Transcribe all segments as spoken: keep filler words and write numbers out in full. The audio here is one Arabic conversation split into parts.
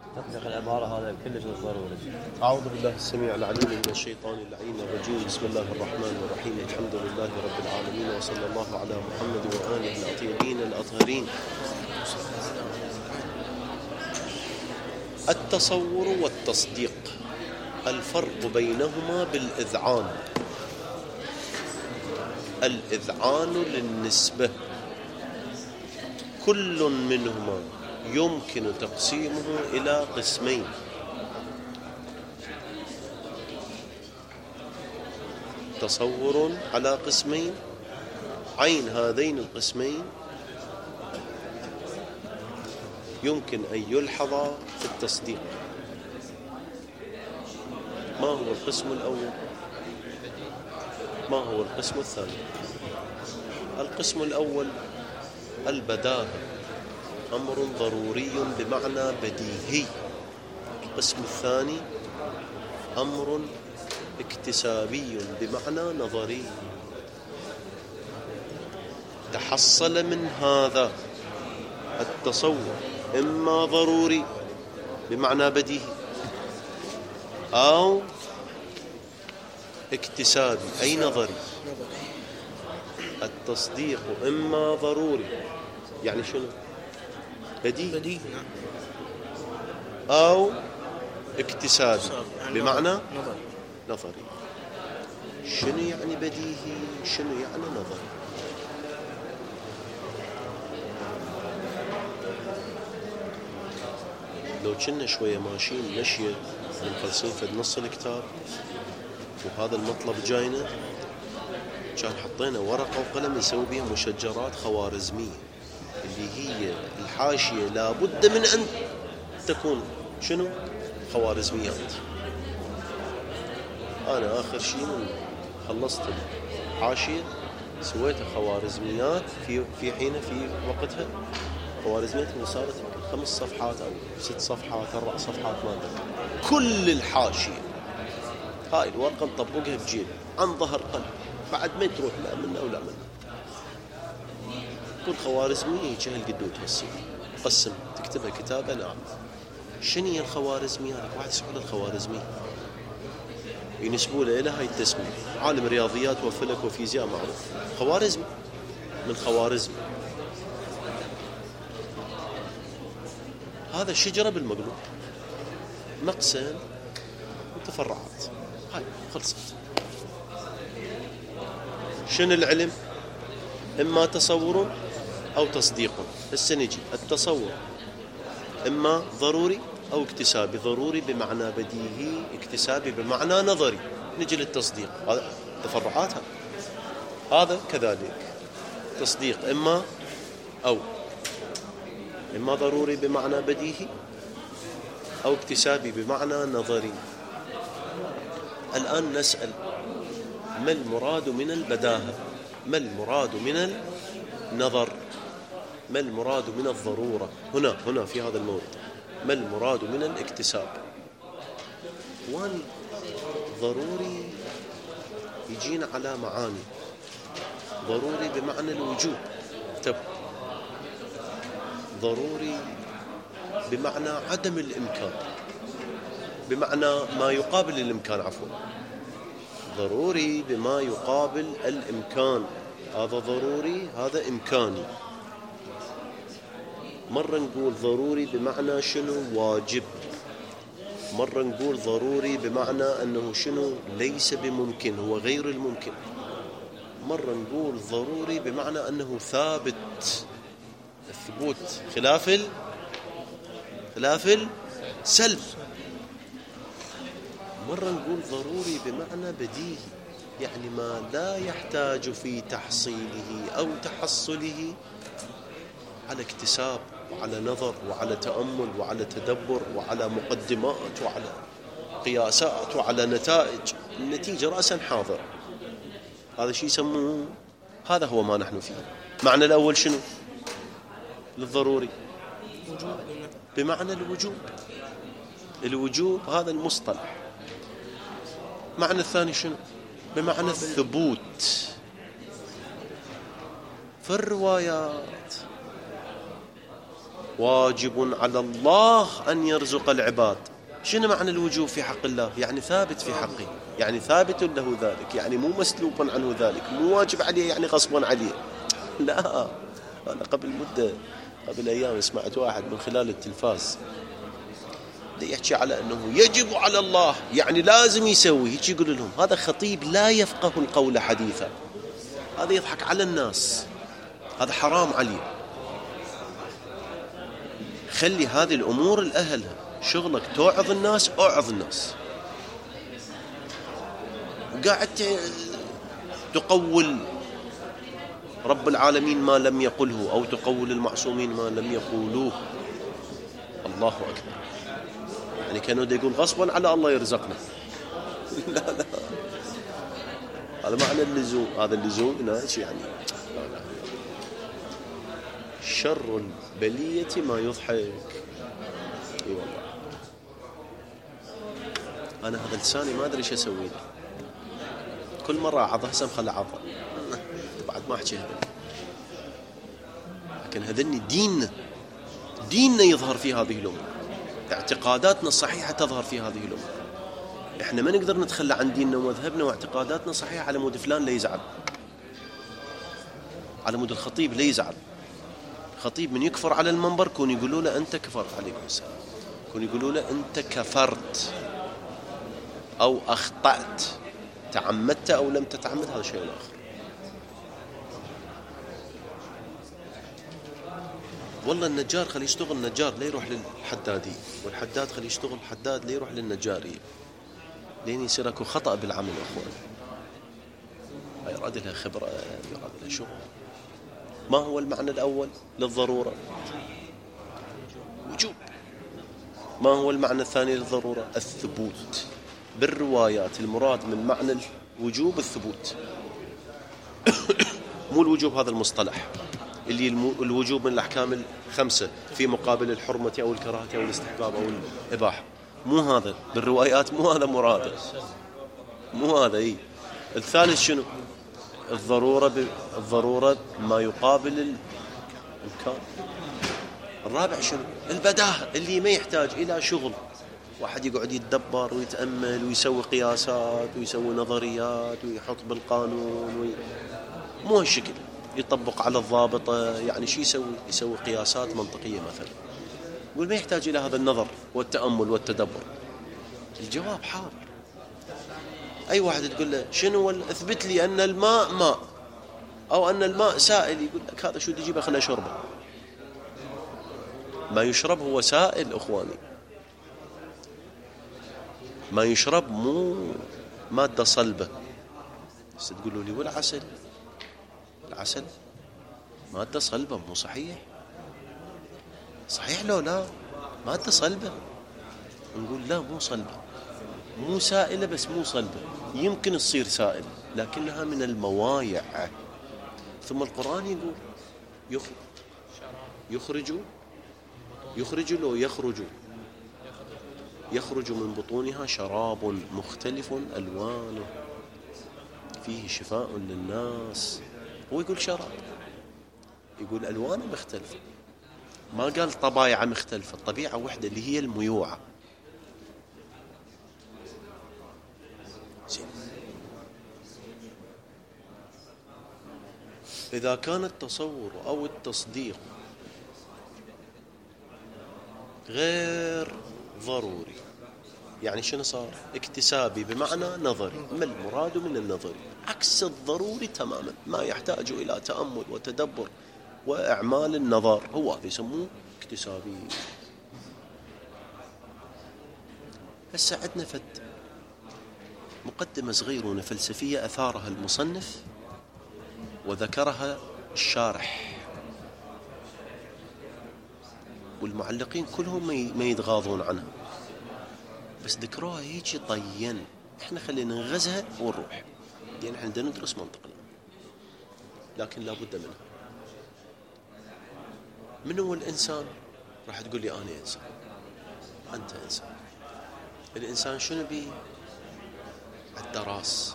تطبيق العبارة هذا كلش ضروري. أعوذ بالله السميع العليم من الشيطان اللعين الرجيم. بسم الله الرحمن الرحيم. الحمد لله رب العالمين، وصلى الله على محمد وآله الأطيبين الأطهرين. التصور والتصديق، الفرق بينهما بالإذعان. الإذعان للنسبة، كل منهما يمكن تقسيمه إلى قسمين: تصور على قسمين، عين هذين القسمين يمكن أن يلحظ في التصديق. ما هو القسم الأول؟ ما هو القسم الثاني؟ القسم الأول البداهة، أمر ضروري بمعنى بديهي. القسم الثاني أمر اكتسابي بمعنى نظري. تحصل من هذا التصور إما ضروري بمعنى بديهي أو اكتسابي أي نظري. التصديق إما ضروري يعني شنو؟ بديهي أو اكتسابي بمعنى نظري. شنو يعني بديهي؟ شنو يعني نظري؟ لو كنا شوية ماشيين مشية منخلصين في نص الكتاب وهذا المطلب جاينا، كان حطينا ورقة وقلم نسوي بها مشجرات خوارزمية، اللي هي الحاشية لابد من أن تكون شنو؟ خوارزميات. أنا آخر شيء من خلصت الحاشية سويتها خوارزميات في في حين في وقتها خوارزميات اللي صارت خمس صفحات أو ست صفحات أربع صفحات ما أدري. كل الحاشية هاي الورقة نطبقها بجيب عن ظهر قلب، بعد ما تروح لا منا ولا منا. كل خوارزمية جهل قدود هالسي قسم تكتبها كتابة. نعم. شنو هي الخوارزمية؟ واحد يسأل الخوارزمية ينسبوا له إلى هاي التسمية، عالم رياضيات وفلك وفيزياء معروف. خوارزمي من خوارزم، هذا الشجرة بالمقلوب، مقسم وتفرعات. هاي خلصت. شنو العلم؟ إما تصور أو تصديق. هسه نجي التصور إما ضروري أو اكتسابي. ضروري بمعنى بديهي، اكتسابي بمعنى نظري. نجي للتصديق، هذا تفرعاتها. هذا كذلك تصديق إما أو، إما ضروري بمعنى بديهي أو اكتسابي بمعنى نظري. الآن نسأل ما المراد من البداهة؟ ما المراد من النظر؟ ما المراد من الضرورة؟ هنا هنا في هذا الموضوع ما المراد من الاكتساب؟ وان ضروري يجينا على معاني. ضروري بمعنى الوجوب، تبقى ضروري بمعنى عدم الإمكان، بمعنى ما يقابل الإمكان عفوا. ضروري بما يقابل الإمكان، هذا ضروري هذا إمكاني. مرة نقول ضروري بمعنى شنو؟ واجب. مرة نقول ضروري بمعنى أنه شنو؟ ليس بممكن، هو غير الممكن. مرة نقول ضروري بمعنى أنه ثابت، الثبوت خلاف ال... خلاف السلب. مرة نقول ضروري بمعنى بديهي، يعني ما لا يحتاج في تحصيله أو تحصله على اكتساب وعلى نظر وعلى تأمل وعلى تدبر وعلى مقدمات وعلى قياسات وعلى نتائج. النتيجة رأسا حاضر. هذا شيء يسموه، هذا هو ما نحن فيه. معنى الأول شنو؟ للضروري بمعنى الوجوب. الوجوب هذا المصطلح. معنى الثاني شنو؟ بمعنى الثبوت. في الروايات واجب على الله أن يرزق العباد. شنو معنى الوجوب في حق الله؟ يعني ثابت في حقه، يعني ثابت له ذلك، يعني مو مسلوب عنه ذلك، مو واجب عليه يعني غصبا عليه. لا، أنا قبل مدة قبل أيام سمعت واحد من خلال التلفاز يحكي على أنه يجب على الله يعني لازم يسوي هيك. يقول لهم هذا خطيب لا يفقه القول حديثا، هذا يضحك على الناس، هذا حرام عليه. خلي هذه الأمور لأهلها، شغلك توعظ الناس، أوعظ الناس. وقاعد تقول رب العالمين ما لم يقله، أو تقول المعصومين ما لم يقولوه. الله أكبر، يعني كانوا يقول غصبا على الله يرزقنا. لا لا، هذا معنى اللزوم، هذا اللزوم ناس يعني. لا لا. شر البلية ما يضحك. اي والله، انا هذا لساني ما ادري ايش اسوي له. كل مره اعض هسه مخلى عض بعد ما احكي هذا. لكن هذني ديننا، ديننا يظهر في هذه الامور، اعتقاداتنا الصحيحه تظهر في هذه الامور. احنا ما نقدر نتخلى عن ديننا ومذهبنا واعتقاداتنا الصحيحه على مود فلان لا يزعل، على مود الخطيب لا يزعل. خطيب من يكفر على المنبر كون يقولوا له أنت كفرت، عليكم السلام، كون يقولوا له أنت كفرت أو أخطأت، تعمدت أو لم تتعمد، هذا شيء آخر. والله النجار خليه يشتغل نجار لا يروح للحدادي، والحداد خليه يشتغل حداد لا يروح للنجاري، لين يصير اكو خطأ بالعمل يا أخوان. يراد لها خبرة، يراد لها شغل. ما هو المعنى الأول للضرورة؟ وجوب. ما هو المعنى الثاني للضرورة؟ الثبوت. بالروايات المراد من معنى الوجوب الثبوت، مو الوجوب هذا المصطلح اللي الوجوب من الأحكام الخمسة في مقابل الحرمة أو الكراهة أو الاستحباب أو الإباحة، مو هذا بالروايات، مو هذا مراده، مو هذا. إيه الثالث شنو؟ الضرورة ب... الضرورة ما يقابل الإمكان. الرابع شنو؟ البداهة، اللي ما يحتاج إلى شغل، واحد يقعد يتدبر ويتأمل ويسوي قياسات ويسوي نظريات ويحط بالقانون وي... مو هالشكل يطبق على الضابطة. يعني شي يسوي؟ يسوي قياسات منطقية مثلا. يقول ما يحتاج إلى هذا النظر والتأمل والتدبر. الجواب حاضر. أي واحد تقول له شنو اثبت لي أن الماء ماء أو أن الماء سائل، يقول لك هذا شو تجيبه خلنا شربه. ما يشرب هو سائل أخواني، ما يشرب مو مادة صلبة. بس تقولوا لي والعسل؟ العسل مادة صلبة مو صحيح؟ صحيح لو لا مادة صلبة؟ نقول لا مو صلبة، مو سائلة بس مو صلبة، يمكن تصير سائل لكنها من الموايع. ثم القرآن يقول يخرج يخرج يخرج لو يخرج يخرج من بطونها شراب مختلف ألوانه فيه شفاء للناس. هو يقول شراب، يقول ألوانه مختلفة، ما قال طبايع مختلفة، الطبيعة واحدة اللي هي الميوعة. إذا كان التصور أو التصديق غير ضروري، يعني شنو صار؟ اكتسابي بمعنى نظري. ما المراد من النظري؟ عكس الضروري تماما، ما يحتاج إلى تأمل وتدبر وإعمال النظر، هو هذا يسموه اكتسابي. هسه عندنا فد مقدمة صغيرة فلسفية أثارها المصنف وذكرها الشارح، والمعلقين كلهم ما يتغاضون عنها، بس ذكروها هيك طين. احنا خلينا نغزها ونروح، يعني احنا بدنا ندرس منطقنا، لكن لا بد منها. من هو الإنسان؟ راح تقول لي أنا إنسان، أنت إنسان. الإنسان شنو بيه؟ الدراس،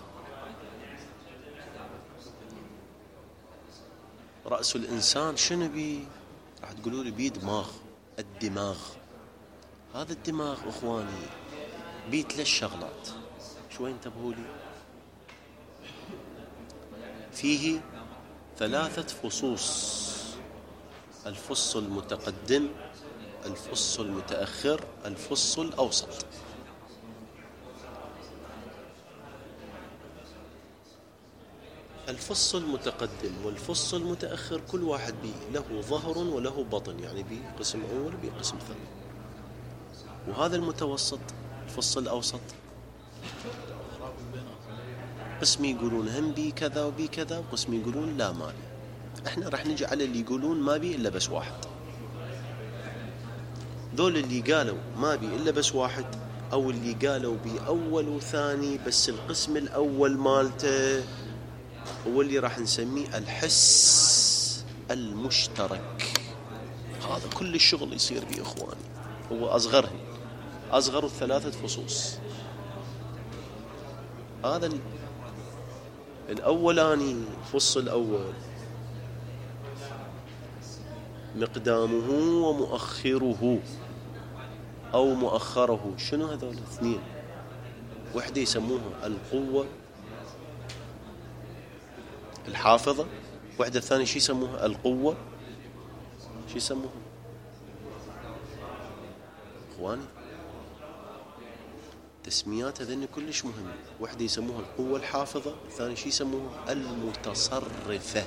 رأس الإنسان شنو بيه؟ راح تقولوا لي بيه دماغ. الدماغ. هذا الدماغ أخواني بيه ثلاث شغلات، شوي انتبهوا لي. فيه ثلاثة فصوص: الفص المتقدم، الفص المتأخر، الفص الأوسط. الفص المتقدم والفص المتأخر كل واحد بيه له ظهر وله بطن، يعني بيه قسم أول وبيه قسم ثاني. وهذا المتوسط الفص الأوسط قسم يقولون هم بي كذا وبي كذا، وقسم يقولون لا ما بي. احنا راح نجي على اللي يقولون ما بي إلا بس واحد. ذول اللي قالوا ما بي إلا بس واحد، أو اللي قالوا بي أول وثاني بس القسم الأول مالته هو اللي راح نسميه الحس المشترك. هذا كل الشغل يصير بيه إخواني، هو أصغرهم، أصغر الثلاثة فصوص. هذا الأولاني الفص الأول مقدامه ومؤخره أو مؤخره. شنو هذول الاثنين؟ وحدة يسموها القوة الحافظة، وحدة الثانية شي يسموها القوة شي يسموها إخواني؟ تسميات هذين كلش مهمة. وحدة يسموها القوة الحافظة، الثاني شي يسموها المتصرفة.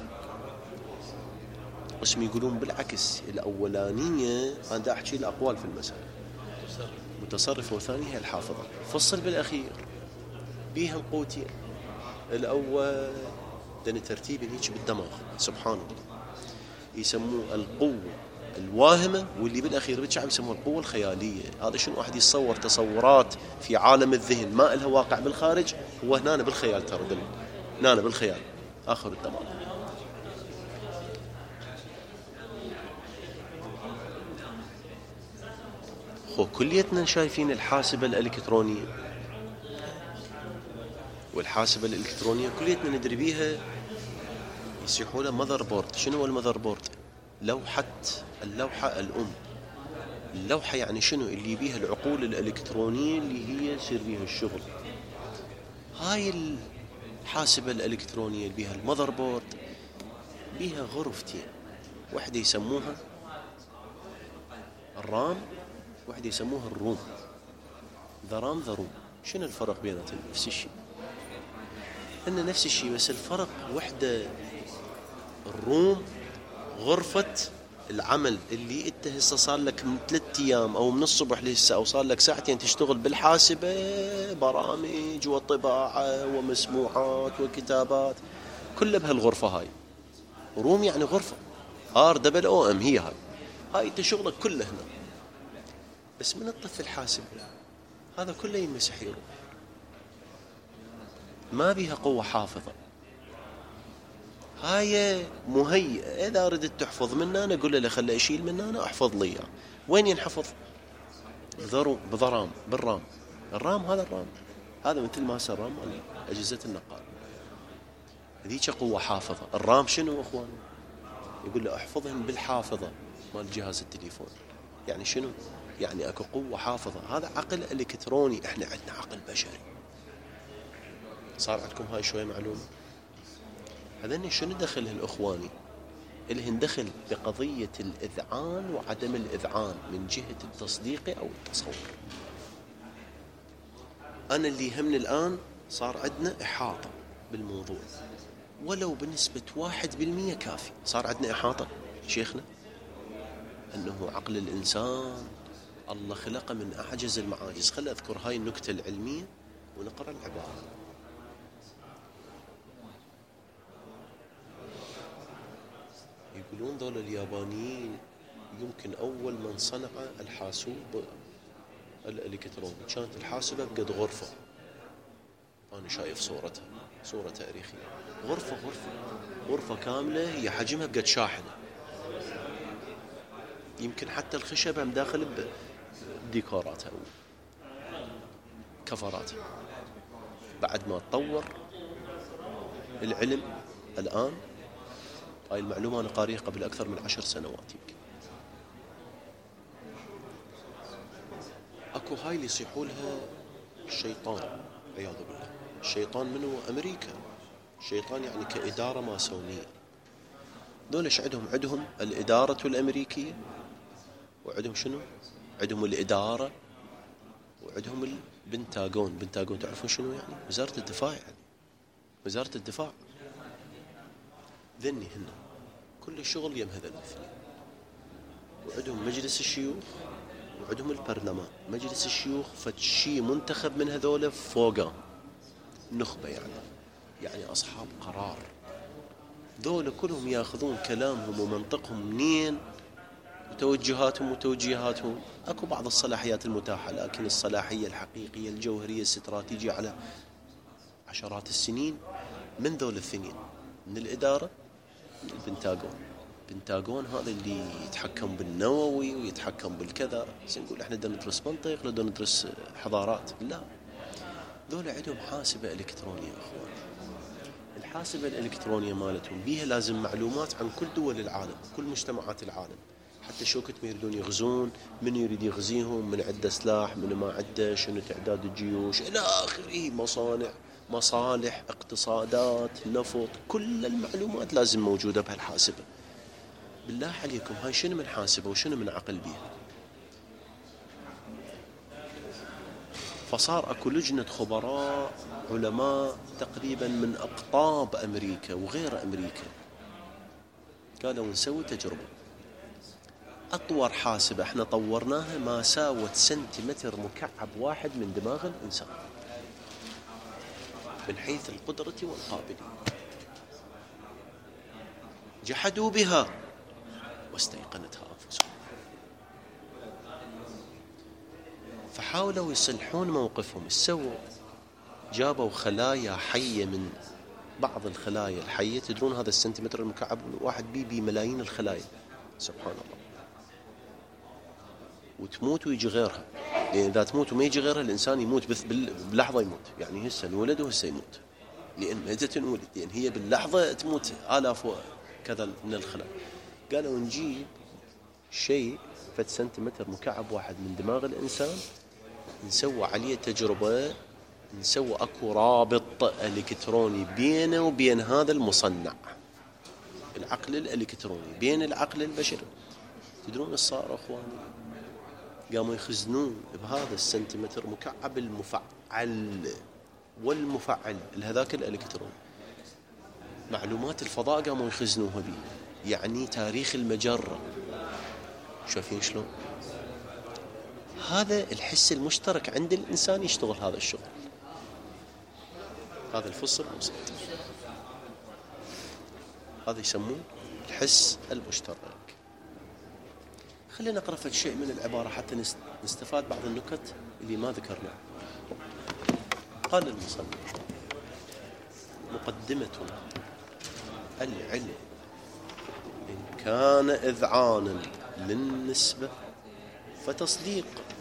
قسم يقولون بالعكس، الأولانية أنا دا أحكي الأقوال في المسألة، متصرفة، والثانية هي الحافظة. فصل بالأخير بيها القوتين. الأول لأن ترتيب هيك بالدماغ سبحان الله يسموه القوة الواهمة، واللي بالأخير بالشعب يسموه القوة الخيالية. هذا شنو؟ واحد يتصور تصورات في عالم الذهن ما إلها واقع بالخارج، هو هنا بالخيال، ترى هنا بالخيال آخر الدماغ. خو كليتنا شايفين الحاسبة الإلكترونية، والحاسبة الإلكترونية كليتنا ندري بيها، يسيحوا لها ماذر بورد. شنو هو الماذر بورد؟ لوحة اللوحة الأم. اللوحة يعني شنو؟ اللي بيها العقول الإلكترونية اللي هي يصير بيها الشغل. هاي الحاسبة الإلكترونية اللي بيها الماذر بورد بيها غرفتين، واحدة يسموها الرام، واحدة يسموها الروم. ذا رام ذا روم. شنو الفرق بيناتهم؟ نفس الشيء، إن نفس الشيء، بس الفرق وحدة الروم غرفة العمل اللي انت هسه صار لك من ثلاث ايام او من الصبح لهسه او صار لك ساعتين تشتغل بالحاسبة، برامج وطباعة ومسموعات وكتابات كلها بهالغرفة هاي. روم يعني غرفة، ار دبل او ام، هي هاي هاي انت شغلك كله هنا. بس من الطف الحاسبة هذا كله يمسح يروح، ما بيها قوة حافظة. هاي مهيئة، إذا أردت تحفظ منها أنا أقول له خلي أشيل منها أنا أحفظ لي إياه. وين ينحفظ؟ بذرو بضرام بالرام. الرام هذا الرام هذا مثل ما هسه الرام مال أجهزة النقال، ذيك قوة حافظة. الرام شنو أخوان؟ يقول له أحفظهم بالحافظة مال جهاز التليفون. يعني شنو؟ يعني أكو قوة حافظة. هذا عقل إلكتروني، إحنا عندنا عقل بشري. صار عندكم هاي شوية معلومة؟ هذني شنو دخلهن إخواني؟ إلهن دخل بقضية الإذعان وعدم الإذعان من جهة التصديق أو التصور. أنا اللي يهمني الآن صار عندنا إحاطة بالموضوع، ولو بنسبة واحد بالمية كافي. صار عندنا إحاطة شيخنا أنه عقل الإنسان الله خلقه من أعجز المعاجز. خلي أذكر هاي النكتة العلمية ونقرأ العبارة. يقولون ذول اليابانيين يمكن أول من صنع الحاسوب الإلكتروني كانت الحاسبة بقد غرفة. أنا شايف صورتها، صورة تاريخية، غرفة غرفة غرفة كاملة، هي حجمها بقد شاحنة. يمكن حتى الخشبة مداخل بديكوراتها وكفراتها. بعد ما تطور العلم الآن، هاي المعلومة أنا قاريها قبل أكثر من عشر سنوات يمكن، اكو هاي اللي يصيحوا لها الشيطان عياذ بالله. الشيطان منو؟ امريكا. الشيطان يعني كاداره ماسونيه. دول ايش عندهم؟ عندهم الاداره الامريكيه، وعندهم شنو؟ عندهم الاداره، وعندهم البنتاغون. بنتاغون تعرفون شنو يعني؟ وزاره الدفاع. يعني وزاره الدفاع ذني هن كل الشغل يم هذا الاثنين. وعندهم مجلس الشيوخ، وعندهم البرلمان. مجلس الشيوخ فتشي منتخب من هذول فوقه نخبة، يعني يعني أصحاب قرار. ذول كلهم ياخذون كلامهم ومنطقهم منين؟ وتوجهاتهم وتوجيهاتهم. أكو بعض الصلاحيات المتاحة، لكن الصلاحية الحقيقية الجوهرية الاستراتيجية على عشرات السنين من ذول الاثنين، من الإدارة من البنتاغون. البنتاغون هذا اللي يتحكم بالنووي ويتحكم بالكذا. نقول احنا بدنا ندرس منطق، لا بدنا ندرس حضارات، لا. ذولا عندهم حاسبة إلكترونية يا أخوان. الحاسبة الإلكترونية مالتهم بيها لازم معلومات عن كل دول العالم، كل مجتمعات العالم، حتى شوكت ما يريدون يغزون، من يريد يغزيهم، من عنده سلاح، من ما عنده، شنو تعداد الجيوش إلى آخره، مصانع، مصالح، اقتصادات، نفط، كل المعلومات لازم موجودة بهالحاسبة. بالله عليكم هاي شنو من حاسبة وشنو من عقل بيها؟ فصار اكو لجنة خبراء علماء تقريبا من اقطاب امريكا وغير امريكا، قالوا نسوي تجربة. اطور حاسبة احنا طورناها ما ساوت سنتيمتر مكعب واحد من دماغ الانسان من حيث القدرة والقابلية. جحدوا بها واستيقنتها انفسهم، فحاولوا يصلحون موقفهم. السووا جابوا خلايا حية من بعض الخلايا الحية. تدرون هذا السنتيمتر المكعب واحد بي بي ملايين الخلايا، سبحان الله. وتموت ويجي غيرها، لأن إذا تموت وما يجي غيرها الإنسان يموت بث بلحظة يموت. يعني هسه انولد وهسه يموت، لأن متى تنولد؟ لأن هي باللحظة تموت آلاف وكذا من الخلايا. قالوا نجيب شيء فت سنتيمتر مكعب واحد من دماغ الإنسان، نسوي عليه تجربة، نسوي أكو رابط إلكتروني بينه وبين هذا المصنع، العقل الإلكتروني بين العقل البشري. تدرون ايش صار أخواني؟ قاموا يخزنون بهذا السنتيمتر مكعب المفعل والمفعل هذاك الإلكتروني معلومات الفضاء، قاموا يخزنوها به. يعني تاريخ المجرة. شايفين شلون؟ هذا الحس المشترك عند الإنسان يشتغل هذا الشغل. هذا الفصل الوسط، هذا يسمون الحس المشترك. خلينا نقرأ فد شيء من العبارة حتى نستفاد بعض النكت اللي ما ذكرنا. قال المصنف: مقدمة العلم إن كان إذعانا للنسبة فتصديق،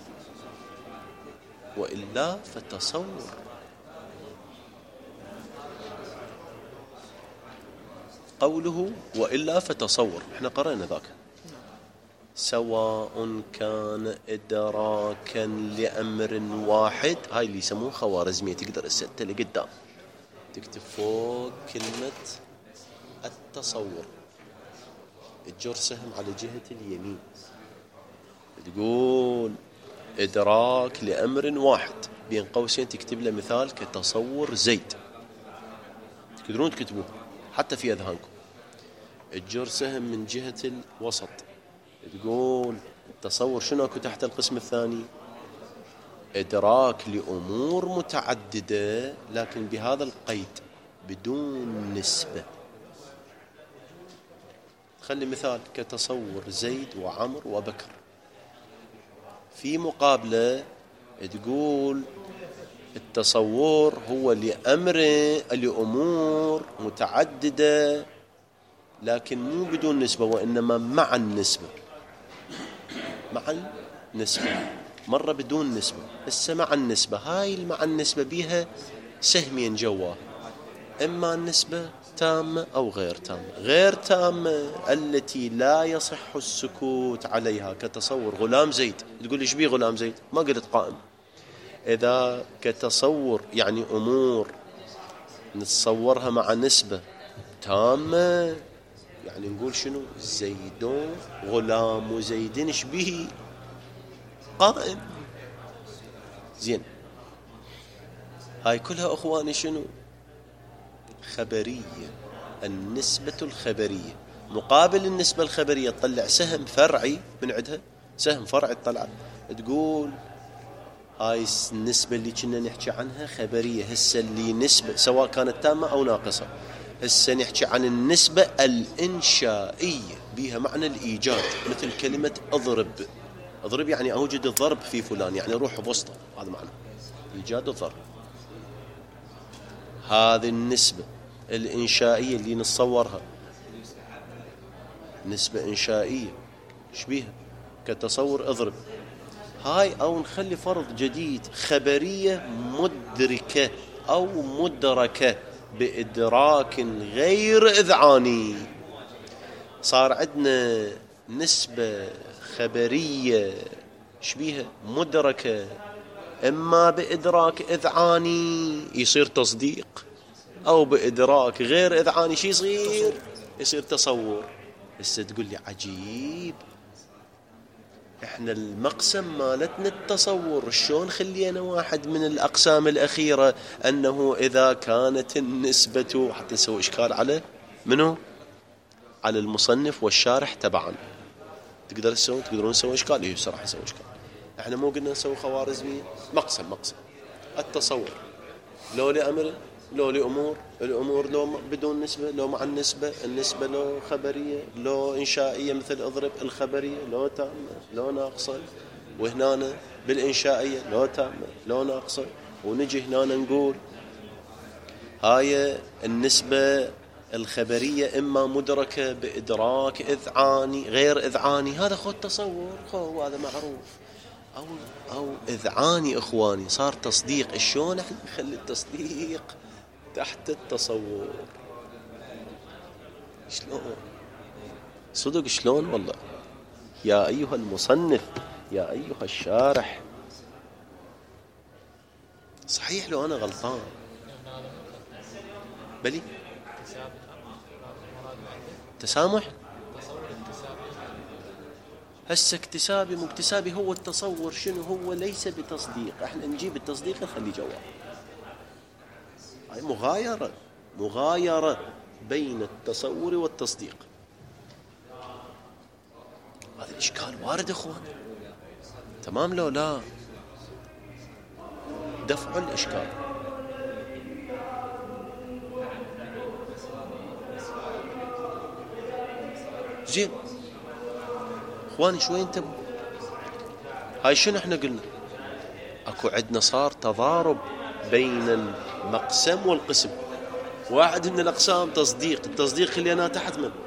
وإلا فتصور. قوله وإلا فتصور احنا قرأنا ذاك. سواء كان إدراكا لأمر واحد، هاي اللي يسموه خوارزمية. تقدر الستة لقدام تكتب فوق كلمة التصور، تجر سهم على جهة اليمين، تقول إدراك لأمر واحد، بين قوسين تكتب له مثال كتصور زيد. تقدرون تكتبوه حتى في أذهانكم. تجر سهم من جهة الوسط، تقول التصور شنو اكو تحت القسم الثاني؟ إدراك لأمور متعددة لكن بهذا القيد بدون نسبة. خلي مثال كتصور زيد وعمر وبكر. في مقابلة تقول التصور هو لأمر لأمور متعددة لكن مو بدون نسبة وإنما مع النسبة. مع النسبة، مرة بدون نسبة، بس مع النسبة. هاي مع النسبة بيها سهمين جوا، إما النسبة تامة أو غير تامة. غير تامة التي لا يصح السكوت عليها، كتصور غلام زيد. تقول إيش بيه غلام زيد؟ ما قلت قائم. إذا كتصور يعني أمور نتصورها مع نسبة تامة، يعني نقول شنو؟ زيد غلام زيد إيش به؟ قائم. زين، هاي كلها أخواني شنو؟ خبرية. النسبة الخبرية مقابل النسبة الخبرية تطلع سهم فرعي من عندها، سهم فرعي تطلع تقول هاي النسبة اللي كنا نحكي عنها خبرية. هسه اللي نسبة سواء كانت تامة أو ناقصة، هسه نحكي عن النسبة الإنشائية بيها معنى الإيجاد، مثل كلمة أضرب. أضرب يعني أوجد الضرب في فلان، يعني روح بوسطه، هذا معنى إيجاد الضرب. هذه النسبة الإنشائية اللي نتصورها نسبة إنشائية شبيها كتصور أضرب. هاي أو نخلي فرض جديد، خبرية مدركة أو مدركة بإدراك غير إذعاني. صار عندنا نسبة خبرية شبيها مدركة إما بإدراك إذعاني يصير تصديق، أو بإدراك غير إذعاني شي يصير؟ يصير تصور. هسه تقول لي عجيب، إحنا المقسم مالتنا التصور، شلون خلينا واحد من الأقسام الأخيرة أنه إذا كانت النسبة، حتى نسوي إشكال على منو؟ على المصنف والشارح تبعا. تقدر تسوي تقدرون تسوي إشكال؟ إيه صراحة نسوي إشكال. إحنا مو قلنا نسوي خوارزمية؟ مقسم مقسم التصور، لو لأمر لو لأمور، الأمور لو بدون نسبة لو مع النسبة، النسبة لو خبرية لو إنشائية مثل أضرب، الخبرية لو تامة لو ناقصة، وهنا بالإنشائية لو تامة لو ناقصة. ونجي هنا نقول هاي النسبة الخبرية إما مدركة بإدراك إذعاني غير إذعاني، هذا خذ تصور، خذ هذا معروف، أو أو إذعاني. إخواني صار تصديق. شلون إحنا نخلي التصديق تحت التصور؟ شلون صدق؟ شلون والله يا أيها المصنف يا أيها الشارح؟ صحيح لو أنا غلطان بلي تسامح. هسه اكتسابي مكتسابي هو التصور شنو هو؟ ليس بتصديق. احنا نجيب التصديق نخلي جواب. هاي مغايرة مغايرة بين التصور والتصديق. هذا الإشكال وارد اخوان، تمام لو لا؟ دفع الإشكال. زين اخواني شوي انتبهوا. هاي شنو احنا قلنا؟ اكو عندنا صار تضارب بين المقسم والقسم. واحد من الاقسام تصديق، التصديق خلينا تحت من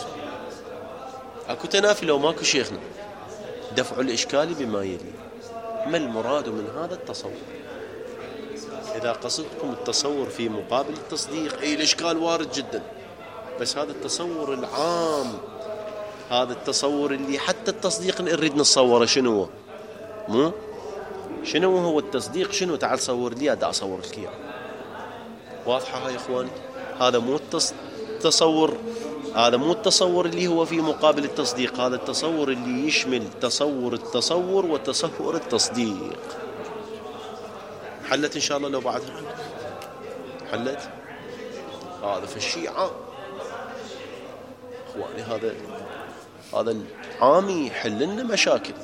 اكو تنافي لو ماكو شيخنا. دفع الاشكال بما يلي. ما المراد من هذا التصور؟ اذا قصدكم التصور في مقابل التصديق، اي الاشكال وارد جدا، بس هذا التصور العام، هذا التصور اللي حتى التصديق نريد نتصوره شنو هو؟ مو شنو هو التصديق؟ شنو؟ تعال صور لي، دا اصور لك اياه. واضحه هاي يا اخواني؟ هذا مو التصور، هذا مو التصور اللي هو في مقابل التصديق، هذا التصور اللي يشمل تصور التصور وتصور التصديق. حلت ان شاء الله لو بعدها حلت. هذا في الشيعة اخواني، هذا هذا العامي يحل لنا مشاكل.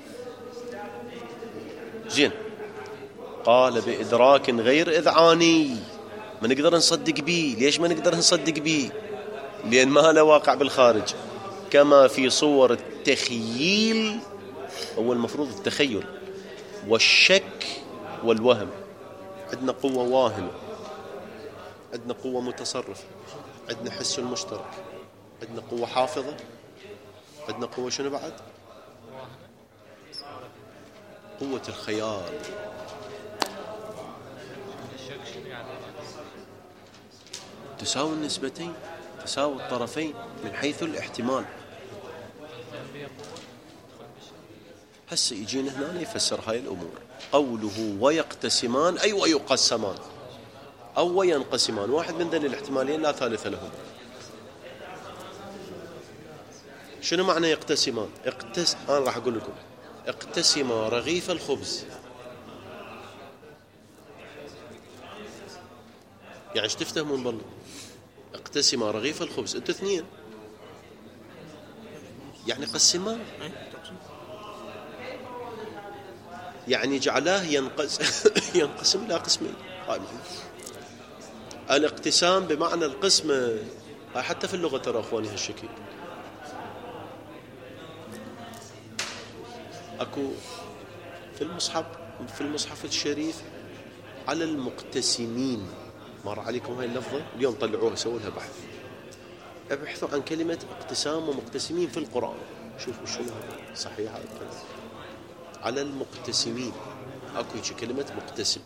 زين، قال بإدراك غير إذعاني، ما نقدر نصدق بيه. ليش ما نقدر نصدق بيه؟ لأن ما له واقع بالخارج. كما في صور التخييل، هو المفروض التخيل والشك والوهم. عندنا قوة واهمة، عندنا قوة متصرفة، عندنا حس المشترك، عندنا قوة حافظة، عندنا قوة شنو بعد؟ قوة الخيال. تساوي النسبتين، تساوي الطرفين من حيث الاحتمال. هسه يجينا هنا يفسر هاي الأمور. قوله ويقتسمان أي ويقسمان أو وينقسمان، واحد من ذني الاحتمالين لا ثالث لهم. شنو معنى يقتسمان؟ اقتس... أنا راح أقول لكم اقتسما رغيف الخبز، يعني ايش تفتهمون بالله؟ اقتسما رغيف الخبز، انتوا اثنين يعني قسمان، يعني جعلاه ينقسم ينقسم إلى قسمين. الاقتسام بمعنى القسم، حتى في اللغة ترى أخواني هالشكل. أكو في المصحف في المصحف الشريف على المقتسمين، مر عليكم هاي اللفظة اليوم؟ طلعوها سووا لها بحث، ابحثوا عن كلمة اقتسام ومقتسمين في القرآن، شوفوا شنو صحيح هذا الكلام. على المقتسمين اكو هيك كلمة مقتسم.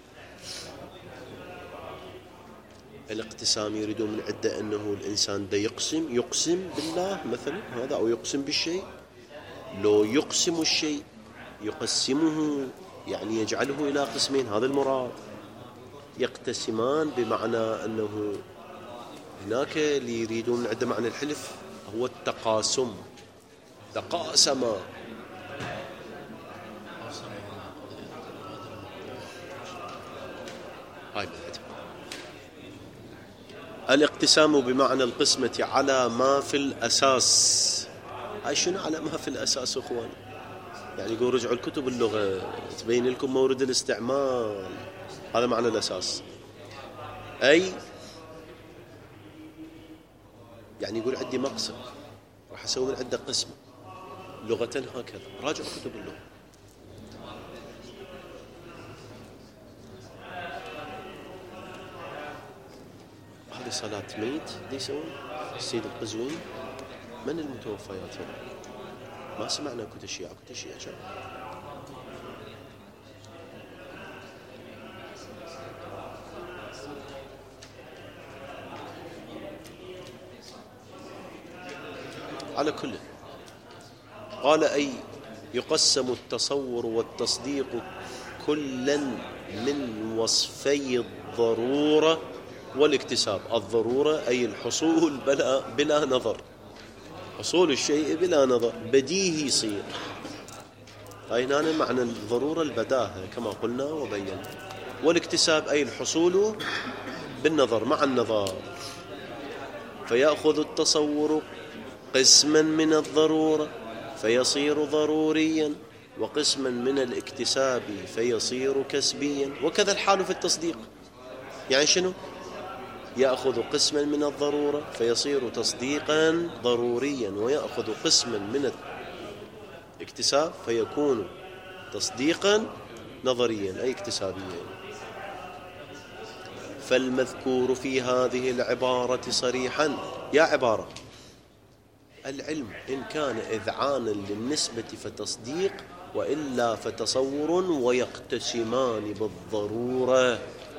الاقتسام يريدون من عدة انه الانسان دا يقسم يقسم بالله مثلا هذا، او يقسم بالشيء، لو يقسم الشيء يقسمه يعني يجعله الى قسمين، هذا المراد. يقتسمان بمعنى انه هناك اللي يريدون من عدة معنى الحلف هو التقاسم، تقاسما. هاي بعد الاقتسام بمعنى القسمة على ما في الأساس. هاي شنو على ما في الأساس أخوان؟ يعني يقول رجعوا الكتب اللغة تبين لكم مورد الاستعمال، هذا معنى الأساس. أي يعني يقول عندي مقسم راح أسوي من عنده قسم، لغة هكذا. راجعوا كتب اللغة. هذه صلاة ميت دي يسوون السيد القزويني. من المتوفيات هنا؟ ما سمعنا كنت الشيعة كنت الشيعة شو؟ على كل قال أي يقسم التصور والتصديق كلا من وصفي الضرورة والاكتساب. الضرورة أي الحصول بلا, بلا نظر، حصول الشيء بلا نظر، بديهي يصير. هاي هنا معنى الضرورة البداهة كما قلنا وبينا. والاكتساب أي الحصول بالنظر مع النظر، فيأخذ التصور قسما من الضرورة فيصير ضروريا، وقسما من الاكتساب فيصير كسبيا. وكذا الحال في التصديق، يعني شنو؟ يأخذ قسما من الضرورة فيصير تصديقا ضروريا، ويأخذ قسما من الاكتساب فيكون تصديقا نظريا أي اكتسابيا. فالمذكور في هذه العبارة صريحا، يا عبارة العلم إن كان إذعانا للنسبة فتصديق، وإلا فتصور. ويقتسمان بالضرورة،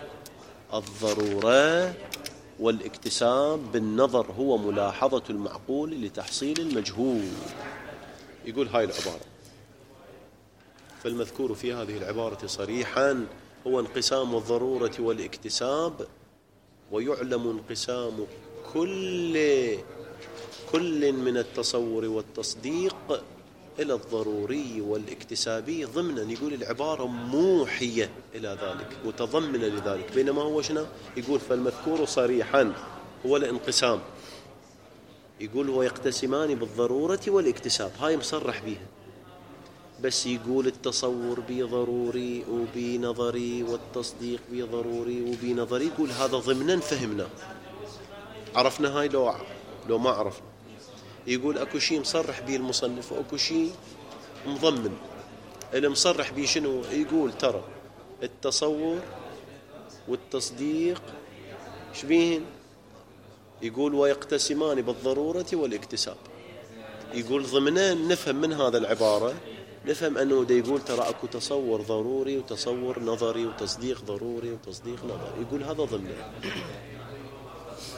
الضرورة والاكتساب بالنظر هو ملاحظة المعقول لتحصيل المجهول. يقول هاي العبارة فالمذكور في هذه العبارة صريحا هو انقسام الضرورة والاكتساب، ويعلم انقسام كل كل من التصور والتصديق إلى الضروري والاكتسابي ضمنا. يقول العبارة موحية إلى ذلك متضمنة لذلك، بينما هو شنو؟ يقول فالمذكور صريحا هو الانقسام، يقول ويقتسمان بالضرورة والاكتساب، هاي مصرح بيها، بس يقول التصور بضروري وبنظري والتصديق بضروري وبنظري. يقول هذا ضمنا فهمنا، عرفنا هاي لو لو ما عرفنا. يقول اكو شيء مصرح به المصنف واكو شيء مضمن. اللي مصرح به شنو؟ يقول ترى التصور والتصديق شبيهن؟ يقول ويقتسمان بالضرورة والاكتساب. يقول ضمنان نفهم من هذا العبارة، نفهم أنه دا يقول ترى أكو تصور ضروري وتصور نظري وتصديق ضروري وتصديق نظري. يقول هذا ضمنان.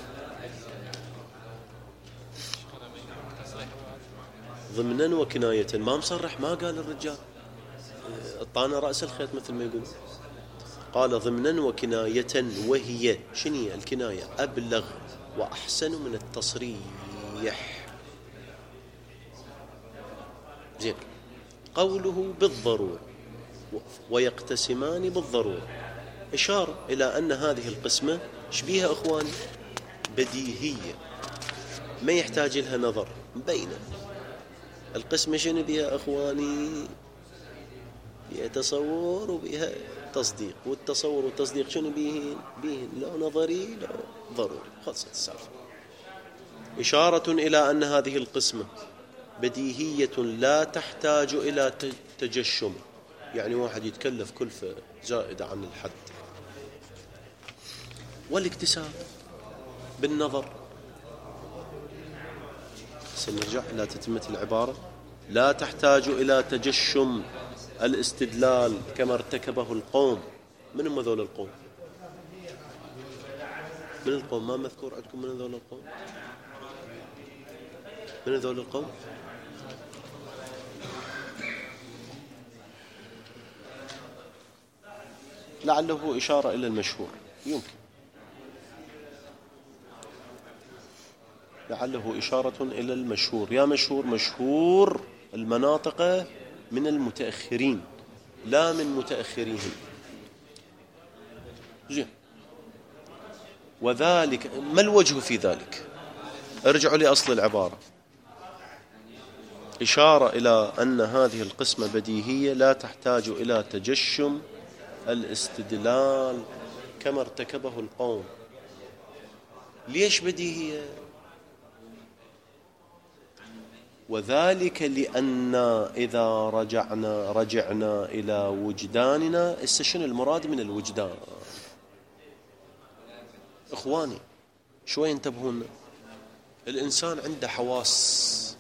ضمنا وكناية، ما مصرح، ما قال الرجال الطانة رأس الخيط مثل ما يقول، قال ضمنا وكناية، وهي شنو هي الكناية؟ أبلغ وأحسن من التصريح. زين. قوله بالضرورة ويقتسمان بالضرورة، إشارة إلى أن هذه القسمة شبيها أخواني بديهية، ما يحتاج لها نظر بينه. القسمة شنو بها أخواني؟ بها تصور وبها تصديق، والتصور والتصديق شنو بيهن؟ بيهن لا نظري لا ضروري، خلصت السالفة. إشارة إلى أن هذه القسمة بديهية لا تحتاج إلى تجشم، يعني واحد يتكلف كلفة زائدة عن الحد. والاكتساب بالنظر، سنرجع إلى تتمة العبارة، لا تحتاج إلى تجشم الاستدلال كما ارتكبه القوم. من هم ذول القوم؟ من القوم؟ ما مذكور عندكم من ذول القوم؟ من ذول القوم؟ لعله إشارة إلى المشهور، يمكن لعله إشارة إلى المشهور. يا مشهور، مشهور المناطق من المتأخرين لا من متأخريهم. جي. وذلك ما الوجه في ذلك؟ ارجعوا لأصل العبارة. إشارة إلى أن هذه القسمة بديهية لا تحتاج إلى تجشم الاستدلال كما ارتكبه القوم. ليش بديهية؟ وذلك لأن إذا رجعنا رجعنا إلى وجداننا، شنو المراد من الوجدان؟ إخواني شوي انتبهون. الإنسان عنده حواس،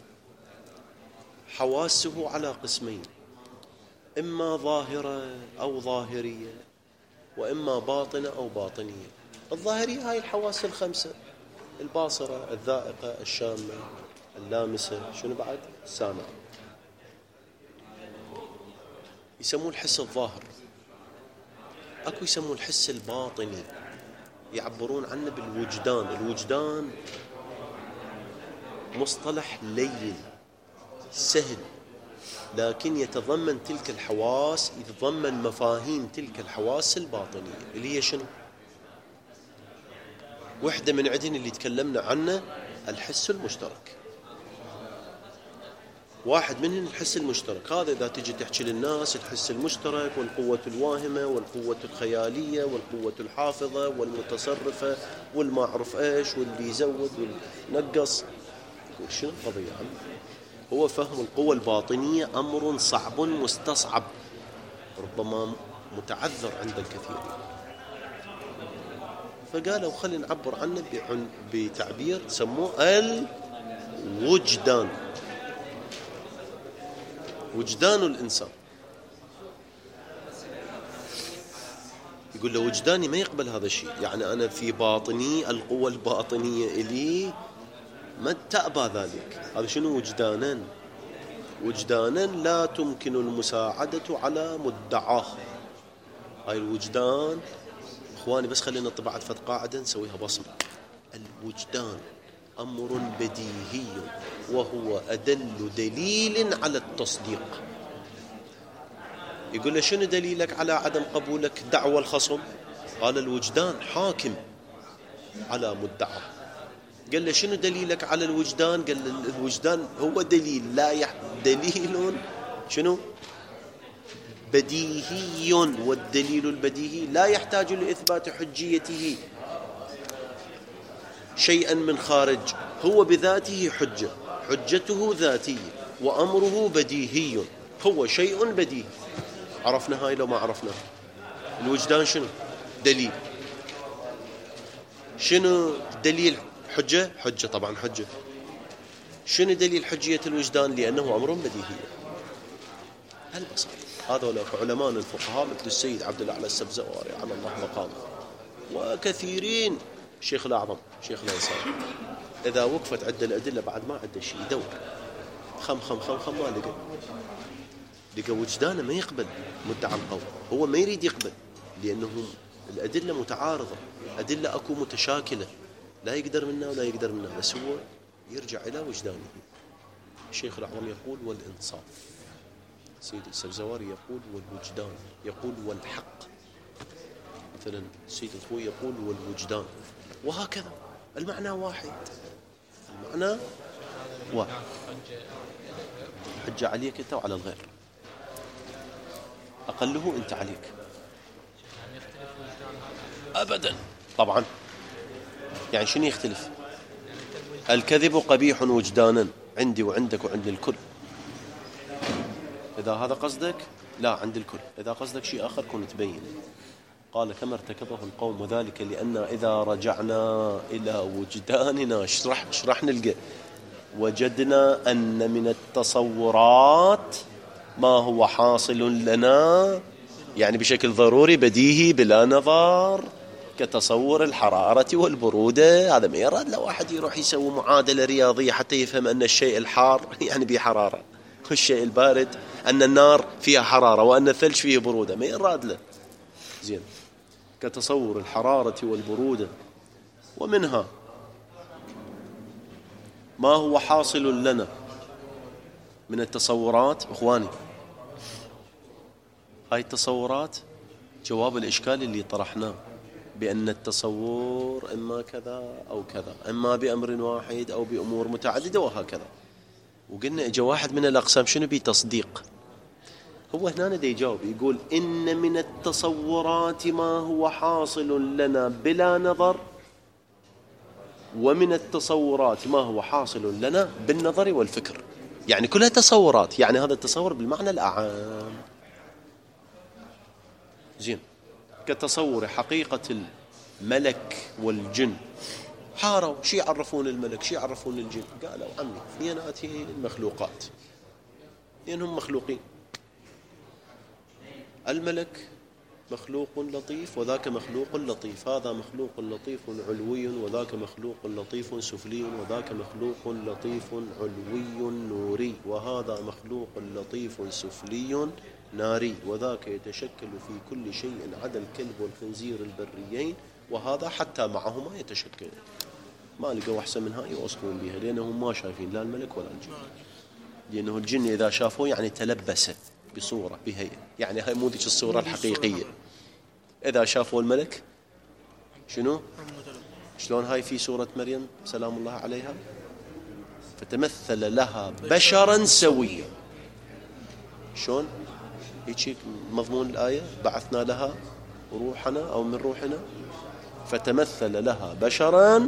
حواسه على قسمين، إما ظاهرة أو ظاهرية، وإما باطنة أو باطنية. الظاهرية هاي الحواس الخمسة: الباصرة، الذائقة، الشامة، اللامسة، شنو بعد؟ السامع. يسمون الحس الظاهر. أكو يسمون الحس الباطني، يعبرون عنه بالوجدان. الوجدان مصطلح لين سهل، لكن يتضمن تلك الحواس، يتضمن مفاهيم تلك الحواس الباطنية اللي هي شنو؟ وحدة من عدن اللي تكلمنا عنه الحس المشترك. واحد منهم الحس المشترك. هذا إذا تجي تحكي للناس الحس المشترك والقوة الواهمة والقوة الخيالية والقوة الحافظة والمتصرفة والما أعرف إيش واللي يزود والنقص، شنو القضية عنه؟ هو فهم القوة الباطنية أمر صعب مستصعب، ربما متعذر عند الكثيرين، فقالوا خلينا نعبر عنه بتعبير سموه الوجدان. وجدان الإنسان. يقول له وجداني ما يقبل هذا الشيء، يعني أنا في باطني القوة الباطنية إلي ما تأبى ذلك. هذا شنو وجدانا؟ وجدانا لا تمكن المساعدة على مدعاه. هاي الوجدان إخواني، بس خلينا نطبع فت قاعدة نسويها بصمة. الوجدان أمر بديهي وهو أدل دليل على التصديق. يقول له شنو دليلك على عدم قبولك دعوى الخصم؟ قال الوجدان حاكم على مدعى. قال له شنو دليلك على الوجدان؟ قال الوجدان هو دليل لا يح... دليل شنو؟ بديهي، والدليل البديهي لا يحتاج لإثبات حجيته شيئا من خارج، هو بذاته حجة، حجته ذاتية، وأمره بديهي، هو شيء بديهي. عرفنا هاي لو ما عرفنا؟ الوجدان شنو؟ دليل. شنو دليل حجة؟ حجة طبعا حجة. شنو دليل حجية الوجدان؟ لأنه أمر بديهي. هالبساطة. هذول علماء الفقهاء مثل السيد عبد الأعلى السبزواري على الله مقامه، وكثيرين، الشيخ الأعظم، شيخ الأنصاري، إذا وقفت عدة الأدلة بعد ما عدة شيء يدور خم خم خم خم ما لقى لقى وجدانه ما يقبل مدعى القول، هو ما يريد يقبل لأنه الأدلة متعارضة، أدلة أكو متشاكلة، لا يقدر منا ولا يقدر منا، بس هو يرجع إلى وجدانه. الشيخ الأعظم يقول والإنصاف، سيد السبزواري يقول والوجدان، يقول والحق، مثلا سيد الخوي يقول والوجدان، وهكذا المعنى واحد، المعنى واحد. حجة عليك أنت وعلى الغير، أقله أنت عليك أبدا طبعا. يعني شنو يختلف؟ الكذب قبيح وجدانا عندي وعندك وعند الكل، إذا هذا قصدك لا عند الكل، إذا قصدك شيء آخر كن تبين. قال كما ارتكبه القوم، وذلك لأن إذا رجعنا إلى وجداننا اشرح اشرح نلقى وجدنا أن من التصورات ما هو حاصل لنا، يعني بشكل ضروري بديهي بلا نظر، كتصور الحرارة والبرودة. هذا ما يراد لو واحد يروح يسوي معادلة رياضية حتى يفهم أن الشيء الحار يعني به حرارة، والشيء البارد أن النار فيها حرارة وأن الثلج فيه برودة، ما يراد له. زين، كتصور الحرارة والبرودة. ومنها ما هو حاصل لنا من التصورات. أخواني، هاي التصورات جواب الإشكال اللي طرحناه بأن التصور إما كذا أو كذا، إما بأمر واحد أو بأمور متعددة وهكذا. وقلنا إجا واحد من الأقسام شنو بي تصديق. هو هنا دا يجاوب يقول إن من التصورات ما هو حاصل لنا بلا نظر، ومن التصورات ما هو حاصل لنا بالنظر والفكر. يعني كلها تصورات، يعني هذا التصور بالمعنى الأعام. زين، كتصور حقيقة الملك والجن. حاروا شي يعرفون الملك شي يعرفون الجن، قالوا عمي اثنيناتهم المخلوقات، لأنهم مخلوقين. الملك مخلوق لطيف وذاك مخلوق لطيف، هذا مخلوق لطيف علوي وذاك مخلوق لطيف سفلي، وذاك مخلوق لطيف علوي نوري، وهذا مخلوق لطيف سفلي ناري، وذاك يتشكل في كل شيء عدا الكلب والخنزير البريين، وهذا حتى معهما يتشكل. ما لقوا أحسن من هاي يوصفون بها، لأنهم ما شايفين لا الملك ولا الجن، لأنه الجن إذا شافوه يعني تلبس بصورة بهيئة، يعني هاي مو ذيك الصورة الحقيقية. إذا شافوا الملك شنو؟ شلون هاي في سورة مريم سلام الله عليها، فتمثل لها بشرا سويا. شلون؟ هيك مضمون الآية، بعثنا لها روحنا أو من روحنا فتمثل لها بشرا،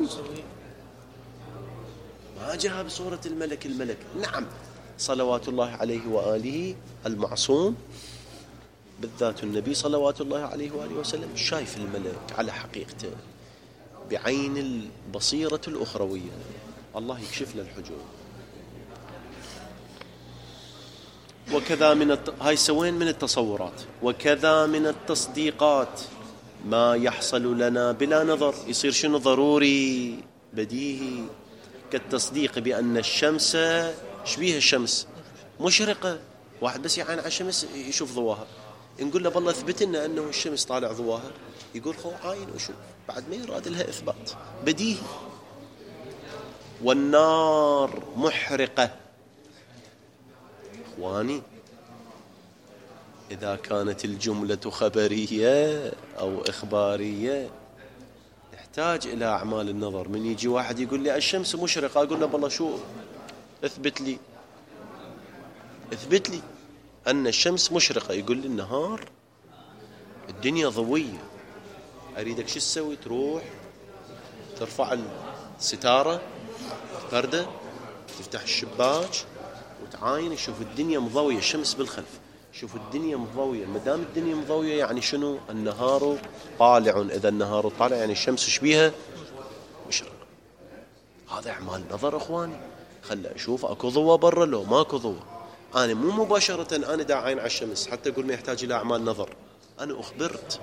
ما جاء بصورة الملك. الملك نعم صلوات الله عليه وآله المعصوم، بالذات النبي صلوات الله عليه وآله وسلم شايف الملك على حقيقته بعين البصيرة الأخروية، الله يكشف له الحجوب. وكذا من الت... هاي سوين من التصورات. وكذا من التصديقات ما يحصل لنا بلا نظر، يصير شنو ضروري بديهي، كالتصديق بأن الشمس شبيه الشمس مشرقة. واحد بس يعين على الشمس يشوف ضواها، نقول له بالله اثبت لنا أنه الشمس طالع ضواها، يقول خو عاين وشوف، بعد ما يراد لها إثبات بديهي. والنار محرقة. إخواني، إذا كانت الجملة خبرية أو إخبارية نحتاج إلى أعمال النظر. من يجي واحد يقول لي الشمس مشرقة، أقول له بالله شو اثبت لي اثبت لي أن الشمس مشرقة. يقول لي النهار الدنيا ضوية. أريدك شو تسوي؟ تروح ترفع الستارة البردة، تفتح الشباك وتعاين، يشوف الدنيا مضوية، الشمس بالخلف، شوف الدنيا مضوية. مدام الدنيا مضوية يعني شنو؟ النهار طالع. إذا النهار طالع يعني الشمس شبيها مشرق. هذا أعمال نظر إخواني. خلى أشوف أكو ضوء برا لو ماكو ضوء. أنا مو مباشرة أنا دا عين على الشمس حتى أقول ما يحتاج إلى أعمال نظر، أنا أخبرت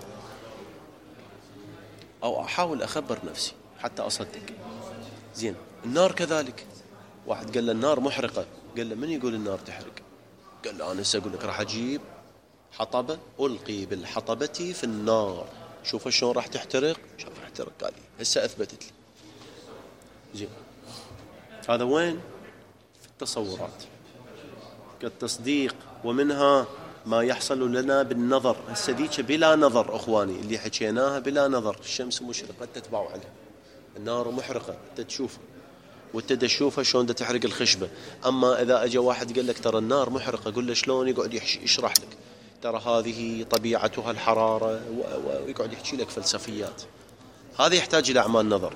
أو أحاول أخبر نفسي حتى أصدق. زين، النار كذلك. واحد قال له النار محرقة، قال له من يقول النار تحرق؟ قال له أنا هسه أقول لك راح أجيب حطبة ألقي بالحطبة في النار، شوف شلون راح تحترق. شوف راح تحترق. قال لي هسه أثبتت لي. زين، هذا وين؟ في التصورات كالتصديق، ومنها ما يحصل لنا بالنظر. هسه ذيك بلا نظر أخواني اللي حكيناها بلا نظر، الشمس مشرقة تتبعوا عليها، النار محرقة تشوفها وانت تشوفها شلون تحرق الخشبة. أما إذا أجى واحد قال لك ترى النار محرقة، قل له شلون؟ يقعد يشرح لك ترى هذه طبيعتها الحرارة، ويقعد يحكي لك فلسفيات. هذا يحتاج إلى أعمال نظر.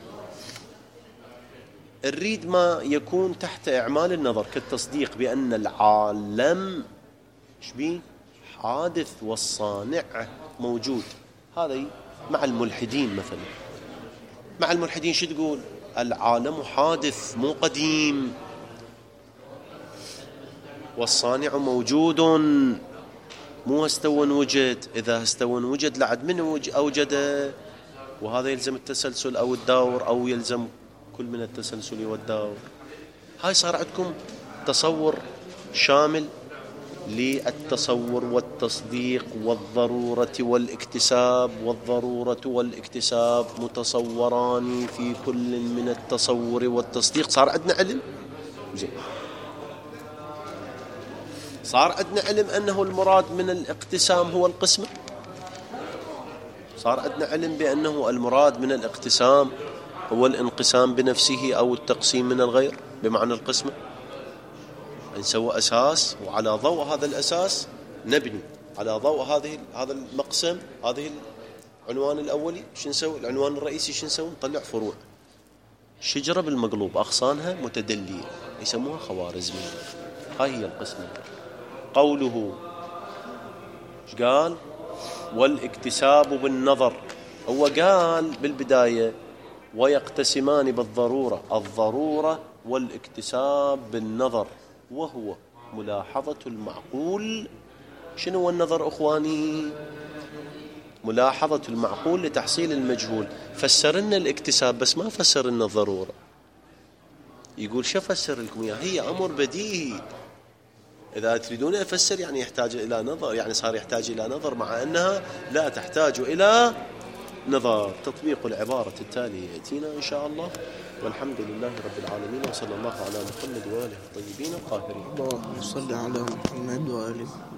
نريد ما يكون تحت إعمال النظر كالتصديق بأن العالم شبيه حادث والصانع موجود. هذا مع الملحدين مثلا، مع الملحدين شو تقول؟ العالم حادث مو قديم، والصانع موجود مو استوى وجد. إذا استوى وجد لعد من أوجده، وهذا يلزم التسلسل أو الدور، أو يلزم كل من التسلسل والدور. هاي صار عندكم تصور شامل للتصور والتصديق والضرورة والاكتساب. والضرورة والاكتساب متصوران في كل من التصور والتصديق. صار عندنا علم. زين، صار عندنا علم أنه المراد من الاقتسام هو القسمة. صار عندنا علم بأنه المراد من الاقتسام هو الانقسام بنفسه أو التقسيم من الغير بمعنى القسمة. نسوي أساس، وعلى ضوء هذا الأساس نبني، على ضوء هذه هذا المقسم، هذه العنوان الأولي شو نسوي؟ العنوان الرئيسي شو نسوي؟ نطلع فروع. شجرة بالمقلوب أغصانها متدلية يسموها خوارزمية. هاي هي القسمة. قوله ايش قال؟ والاكتساب بالنظر. هو قال بالبداية ويقتسمان بالضرورة، الضرورة والاكتساب بالنظر، وهو ملاحظة المعقول. شنو هو النظر أخواني؟ ملاحظة المعقول لتحصيل المجهول. فسرنا الاكتساب بس ما فسرنا الضرورة. يقول شو فسر لكم إياه؟ هي أمر بديهي. إذا تريدون أفسر يعني يحتاج إلى نظر، يعني صار يحتاج إلى نظر، مع أنها لا تحتاج إلى نظر. تطبيق العبارة التالية يأتينا إن شاء الله، والحمد لله رب العالمين، وصلى الله على محمد وآله الطيبين الطاهرين. اللهم صل على محمد وآله